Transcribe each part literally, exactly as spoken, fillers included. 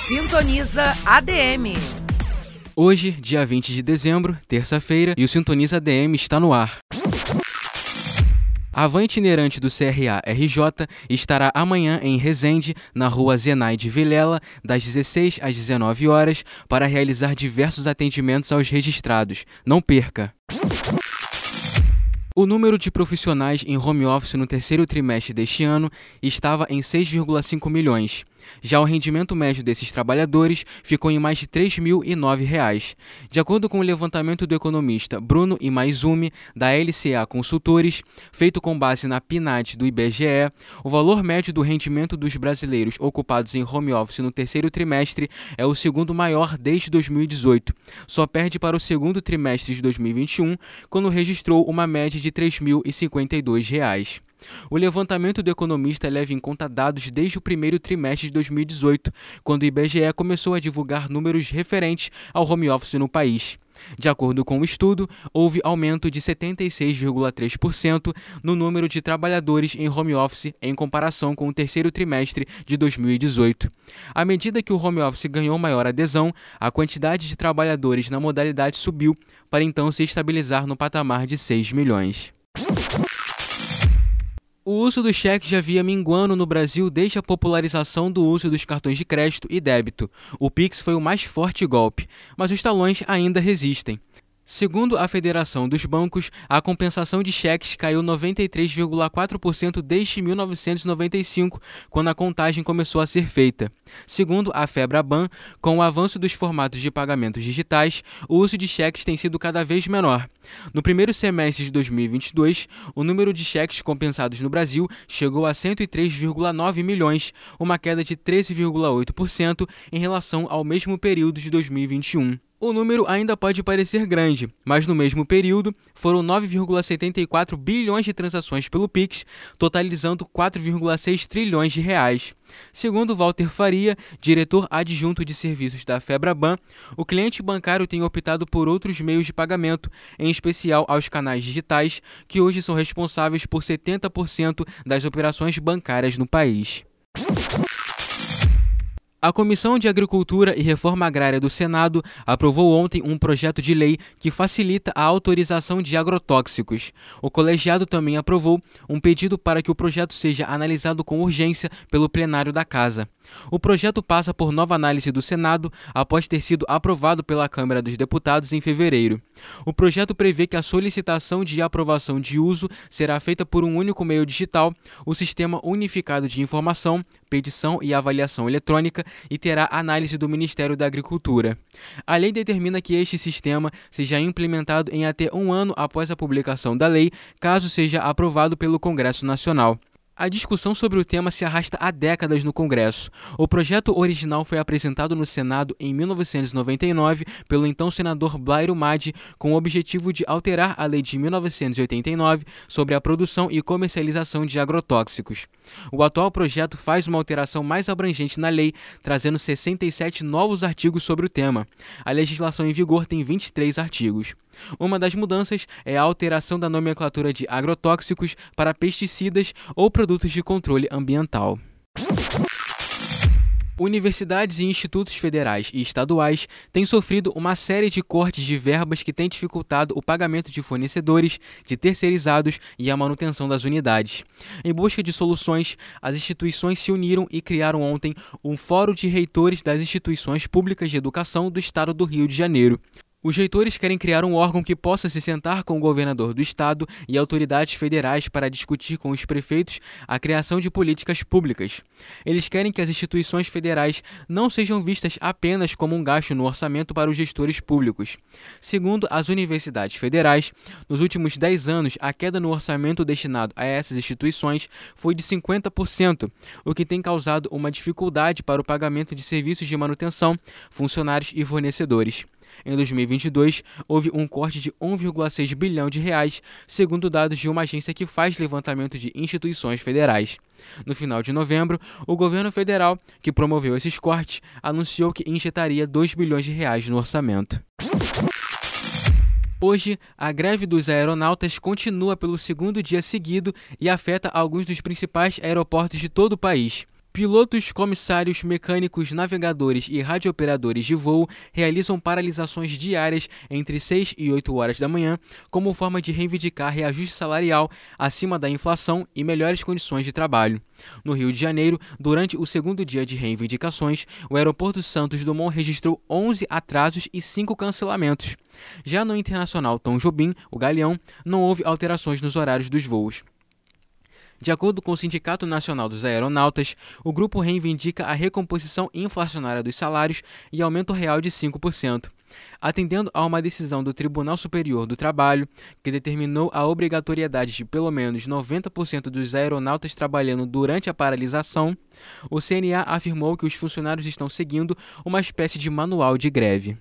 Sintoniza A D M. Hoje, dia vinte de dezembro, terça-feira, e o Sintoniza A D M está no ar. A van itinerante do C R A R J estará amanhã em Resende, na rua Zenaide Vilela, das dezesseis às dezenove horas, para realizar diversos atendimentos aos registrados. Não perca! O número de profissionais em home office no terceiro trimestre deste ano estava em seis vírgula cinco milhões. Já o rendimento médio desses trabalhadores ficou em mais de três mil e nove reais. De acordo com o levantamento do economista Bruno Imaizumi, da L C A Consultores, feito com base na P N A D do I B G E, o valor médio do rendimento dos brasileiros ocupados em home office no terceiro trimestre é o segundo maior desde dois mil e dezoito. Só perde para o segundo trimestre de dois mil e vinte e um, quando registrou uma média de três mil e cinquenta e dois reais. O levantamento do economista leva em conta dados desde o primeiro trimestre de dois mil e dezoito, quando o I B G E começou a divulgar números referentes ao home office no país. De acordo com o estudo, houve aumento de setenta e seis vírgula três por cento no número de trabalhadores em home office em comparação com o terceiro trimestre de dois mil e dezoito. À medida que o home office ganhou maior adesão, a quantidade de trabalhadores na modalidade subiu, para então se estabilizar no patamar de seis milhões. O uso do cheque já vinha minguando no Brasil desde a popularização do uso dos cartões de crédito e débito. O Pix foi o mais forte golpe, mas os talões ainda resistem. Segundo a Federação dos Bancos, a compensação de cheques caiu noventa e três vírgula quatro por cento desde mil novecentos e noventa e cinco, quando a contagem começou a ser feita. Segundo a Febraban, com o avanço dos formatos de pagamentos digitais, o uso de cheques tem sido cada vez menor. No primeiro semestre de dois mil e vinte e dois, o número de cheques compensados no Brasil chegou a cento e três vírgula nove milhões, uma queda de treze vírgula oito por cento em relação ao mesmo período de dois mil e vinte e um. O número ainda pode parecer grande, mas no mesmo período foram nove vírgula setenta e quatro bilhões de transações pelo Pix, totalizando quatro vírgula seis trilhões de reais. Segundo Walter Faria, diretor adjunto de serviços da Febraban, o cliente bancário tem optado por outros meios de pagamento, em especial aos canais digitais, que hoje são responsáveis por setenta por cento das operações bancárias no país. A Comissão de Agricultura e Reforma Agrária do Senado aprovou ontem um projeto de lei que facilita a autorização de agrotóxicos. O colegiado também aprovou um pedido para que o projeto seja analisado com urgência pelo plenário da Casa. O projeto passa por nova análise do Senado após ter sido aprovado pela Câmara dos Deputados em fevereiro. O projeto prevê que a solicitação de aprovação de uso será feita por um único meio digital, o Sistema Unificado de Informação, Petição e Avaliação Eletrônica, e terá análise do Ministério da Agricultura. A lei determina que este sistema seja implementado em até um ano após a publicação da lei, caso seja aprovado pelo Congresso Nacional. A discussão sobre o tema se arrasta há décadas no Congresso. O projeto original foi apresentado no Senado em mil novecentos e noventa e nove pelo então senador Blairo Maddi, com o objetivo de alterar a Lei de mil novecentos e oitenta e nove sobre a produção e comercialização de agrotóxicos. O atual projeto faz uma alteração mais abrangente na lei, trazendo sessenta e sete novos artigos sobre o tema. A legislação em vigor tem vinte e três artigos. Uma das mudanças é a alteração da nomenclatura de agrotóxicos para pesticidas ou produtos de controle ambiental. Universidades e institutos federais e estaduais têm sofrido uma série de cortes de verbas que têm dificultado o pagamento de fornecedores, de terceirizados e a manutenção das unidades. Em busca de soluções, as instituições se uniram e criaram ontem um Fórum de Reitores das Instituições Públicas de Educação do Estado do Rio de Janeiro. Os reitores querem criar um órgão que possa se sentar com o governador do estado e autoridades federais para discutir com os prefeitos a criação de políticas públicas. Eles querem que as instituições federais não sejam vistas apenas como um gasto no orçamento para os gestores públicos. Segundo as universidades federais, nos últimos dez anos, a queda no orçamento destinado a essas instituições foi de cinquenta por cento, o que tem causado uma dificuldade para o pagamento de serviços de manutenção, funcionários e fornecedores. Em dois mil e vinte e dois, houve um corte de um vírgula seis bilhão de reais, segundo dados de uma agência que faz levantamento de instituições federais. No final de novembro, o governo federal, que promoveu esses cortes, anunciou que injetaria dois bilhões de reais no orçamento. Hoje, a greve dos aeronautas continua pelo segundo dia seguido e afeta alguns dos principais aeroportos de todo o país. Pilotos, comissários, mecânicos, navegadores e radiooperadores de voo realizam paralisações diárias entre seis e oito horas da manhã como forma de reivindicar reajuste salarial acima da inflação e melhores condições de trabalho. No Rio de Janeiro, durante o segundo dia de reivindicações, o aeroporto Santos Dumont registrou onze atrasos e cinco cancelamentos. Já no Internacional Tom Jobim, o Galeão, não houve alterações nos horários dos voos. De acordo com o Sindicato Nacional dos Aeronautas, o grupo reivindica a recomposição inflacionária dos salários e aumento real de cinco por cento. Atendendo a uma decisão do Tribunal Superior do Trabalho, que determinou a obrigatoriedade de pelo menos noventa por cento dos aeronautas trabalhando durante a paralisação, o C N A afirmou que os funcionários estão seguindo uma espécie de manual de greve.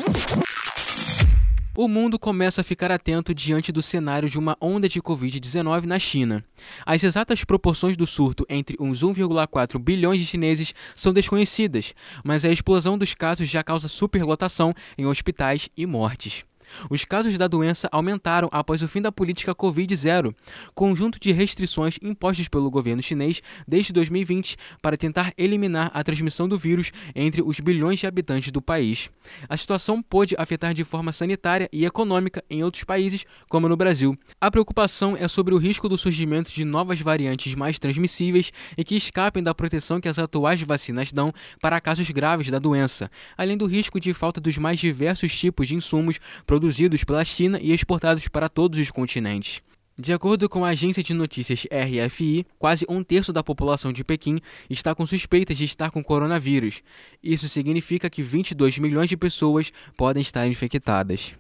O mundo começa a ficar atento diante do cenário de uma onda de covid dezenove na China. As exatas proporções do surto entre uns um vírgula quatro bilhões de chineses são desconhecidas, mas a explosão dos casos já causa superlotação em hospitais e mortes. Os casos da doença aumentaram após o fim da política covid zero, conjunto de restrições impostas pelo governo chinês desde dois mil e vinte para tentar eliminar a transmissão do vírus entre os bilhões de habitantes do país. A situação pôde afetar de forma sanitária e econômica em outros países, como no Brasil. A preocupação é sobre o risco do surgimento de novas variantes mais transmissíveis e que escapem da proteção que as atuais vacinas dão para casos graves da doença, além do risco de falta dos mais diversos tipos de insumos produzidos pela China e exportados para todos os continentes. De acordo com a agência de notícias R F I, quase um terço da população de Pequim está com suspeitas de estar com coronavírus. Isso significa que vinte e dois milhões de pessoas podem estar infectadas.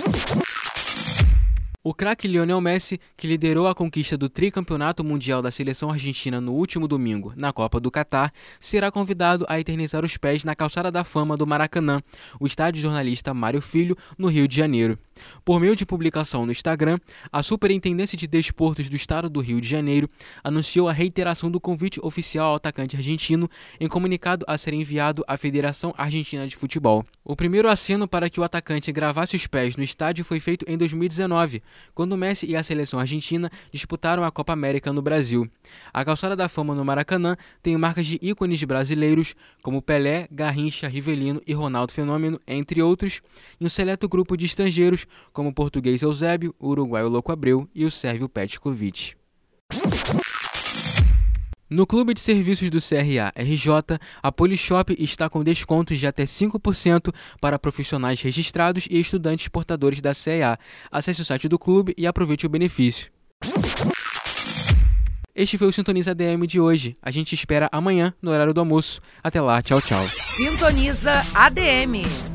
O craque Lionel Messi, que liderou a conquista do tricampeonato mundial da seleção argentina no último domingo, na Copa do Catar, será convidado a eternizar os pés na Calçada da Fama do Maracanã, o estádio jornalista Mário Filho, no Rio de Janeiro. Por meio de publicação no Instagram, a Superintendência de Desportos do Estado do Rio de Janeiro anunciou a reiteração do convite oficial ao atacante argentino em comunicado a ser enviado à Federação Argentina de Futebol. O primeiro aceno para que o atacante gravasse os pés no estádio foi feito em dois mil e dezenove, quando Messi e a seleção argentina disputaram a Copa América no Brasil. A Calçada da Fama no Maracanã tem marcas de ícones brasileiros como Pelé, Garrincha, Rivelino e Ronaldo Fenômeno, entre outros, e um seleto grupo de estrangeiros como o português Eusébio, o uruguaio Louco Abreu e o sérvio Petkovic. No Clube de Serviços do C R A R J, a Polishop está com descontos de até cinco por cento para profissionais registrados e estudantes portadores da C E A. Acesse o site do clube e aproveite o benefício. Este foi o Sintoniza A D M de hoje. A gente espera amanhã, no horário do almoço. Até lá, tchau, tchau. Sintoniza A D M.